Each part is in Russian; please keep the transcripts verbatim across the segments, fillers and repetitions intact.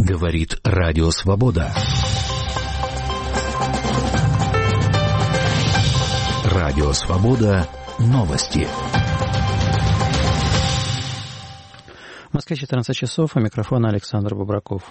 Говорит Радио Свобода. Радио Свобода. Новости. В Москве четырнадцать часов, а микрофон Александр Бобраков.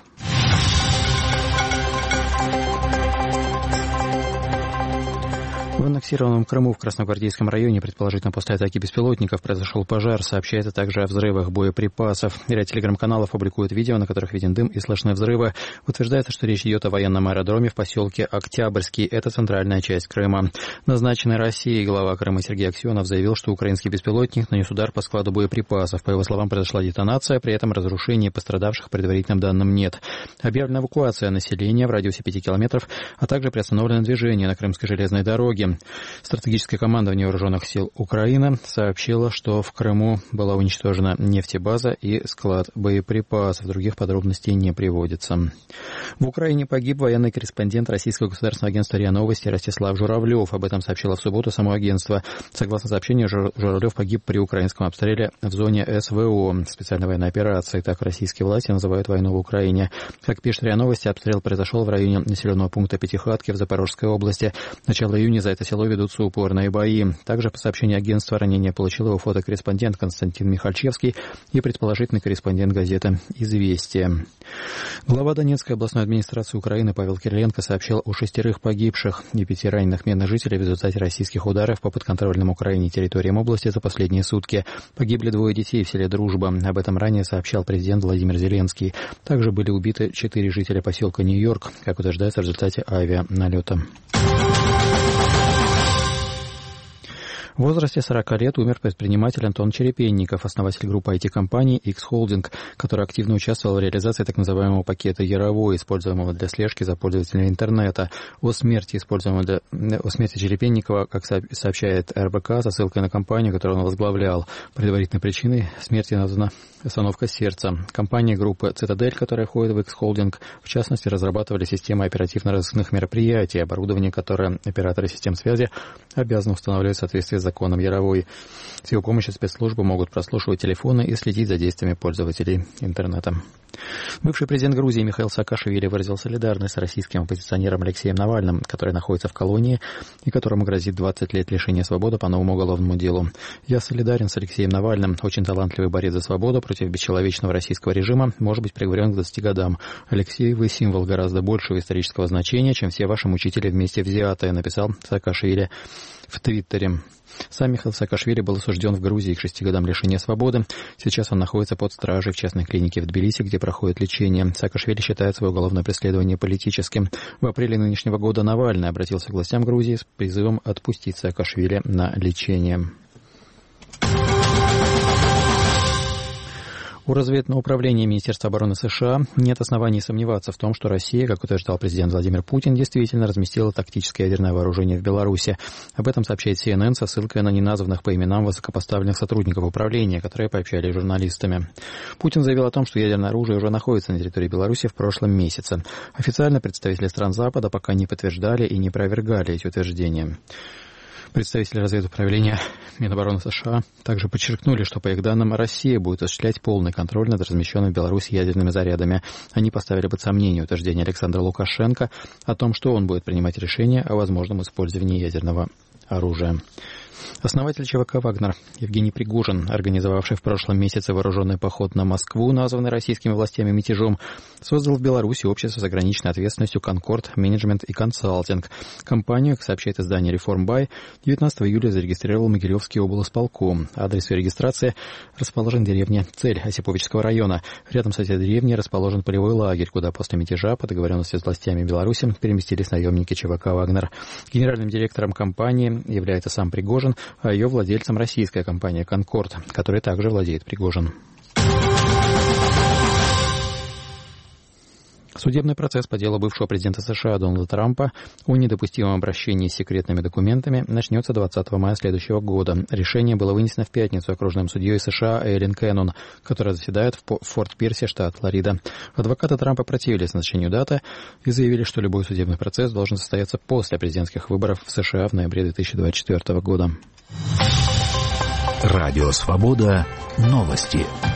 В аннексированном Крыму в Красногвардейском районе, предположительно после атаки беспилотников, произошел пожар. Сообщается также о взрывах боеприпасов. Ряд телеграм-каналов публикуют видео, на которых виден дым и слышны взрывы. Утверждается, что речь идет о военном аэродроме в поселке Октябрьский. Это центральная часть Крыма. Назначенный Россией глава Крыма Сергей Аксенов заявил, что украинский беспилотник нанес удар по складу боеприпасов. По его словам, произошла детонация, при этом разрушений и пострадавших по предварительным данным нет. Объявлена эвакуация населения в радиусе пяти километров, а также приостановлено движение на Крымской железной дороге. Стратегическое командование вооруженных сил Украины сообщило, что в Крыму была уничтожена нефтебаза и склад боеприпасов. Других подробностей не приводится. В Украине погиб военный корреспондент Российского государственного агентства РИА Новости Ростислав Журавлев. Об этом сообщило в субботу само агентство. Согласно сообщению, Журавлев погиб при украинском обстреле в зоне СВО, специальной военной операции. Так российские власти называют войну в Украине. Как пишет РИА Новости, обстрел произошел в районе населенного пункта Пятихатки в Запорожской области. Начало июня за это село ведутся упорные бои. Также, по сообщению агентства, ранение получил его фотокорреспондент Константин Михальчевский и предположительный корреспондент газеты «Известия». Глава Донецкой областной администрации Украины Павел Кириленко сообщил о шестерых погибших и пяти раненых мирных жителей в результате российских ударов по подконтрольным Украине территориям области за последние сутки. Погибли двое детей в селе Дружба. Об этом ранее сообщал президент Владимир Зеленский. Также были убиты четыре жителя поселка Нью-Йорк, как утверждается в результате авианалета. В возрасте сорока лет умер предприниматель Антон Черепенников, основатель группы ай ти-компании X-Holding, который активно участвовал в реализации так называемого пакета Яровой, используемого для слежки за пользователями интернета. О смерти, используемого для... О смерти Черепенникова, как сообщает эр бэ ка, со ссылкой на компанию, которую он возглавлял. Предварительной причиной смерти названа остановка сердца. Компания группы «Цитадель», которая входит в X-Holding, в частности, разрабатывали системы оперативно-розыскных мероприятий, оборудование, которое операторы систем связи обязаны устанавливать в соответствии с законом Яровой. С его помощью спецслужбы могут прослушивать телефоны и следить за действиями пользователей интернета. Бывший президент Грузии Михаил Саакашвили выразил солидарность с российским оппозиционером Алексеем Навальным, который находится в колонии и которому грозит двадцать лет лишения свободы по новому уголовному делу. «Я солидарен с Алексеем Навальным. Очень талантливый борец за свободу против бесчеловечного российского режима, может быть приговорен к двадцати годам. Алексей, вы символ гораздо большего исторического значения, чем все ваши мучители вместе взятые», написал Саакашвили в Твиттере. Сам Михаил Саакашвили был осужден в Грузии к шести годам лишения свободы. Сейчас он находится под стражей в частной клинике в Тбилиси, где проходит лечение. Саакашвили считает свое уголовное преследование политическим. В апреле нынешнего года Навальный обратился к властям Грузии с призывом отпустить Саакашвили на лечение. У разведного управления Министерства обороны США нет оснований сомневаться в том, что Россия, как утверждал президент Владимир Путин, действительно разместила тактическое ядерное вооружение в Беларуси. Об этом сообщает си эн эн со ссылкой на неназванных по именам высокопоставленных сотрудников управления, которые пообщались с журналистами. Путин заявил о том, что ядерное оружие уже находится на территории Беларуси в прошлом месяце. Официально представители стран Запада пока не подтверждали и не опровергали эти утверждения. Представители разведуправления Минобороны США также подчеркнули, что, по их данным, Россия будет осуществлять полный контроль над размещенными в Беларуси ядерными зарядами. Они поставили под сомнение утверждение Александра Лукашенко о том, что он будет принимать решение о возможном использовании ядерного оружия. Основатель ЧВК «Вагнер» Евгений Пригожин, организовавший в прошлом месяце вооруженный поход на Москву, названный российскими властями мятежом, создал в Беларуси общество с ограниченной ответственностью «Конкорд Менеджмент и Консалтинг». Компанию, как сообщает издание «Реформбай», девятнадцатого июля зарегистрировал Могилевский облсполком. Адрес ее регистрации расположен в деревне Цель Осиповичского района. Рядом с этой деревней расположен полевой лагерь, куда после мятежа по договоренности с властями Беларуси переместились наемники ЧВК «Вагнер». Генеральным директором компании является сам Пригожин, а ее владельцем российская компания «Конкорд», которой также владеет Пригожин. Судебный процесс по делу бывшего президента США Дональда Трампа о недопустимом обращении с секретными документами начнется двадцатого мая следующего года. Решение было вынесено в пятницу окружным судьей США Эйлин Кеннон, которая заседает в Форт-Пирсе, штат Флорида. Адвокаты Трампа противились назначению даты и заявили, что любой судебный процесс должен состояться после президентских выборов в США в ноябре две тысячи двадцать четвёртого года. Радио «Свобода». Новости.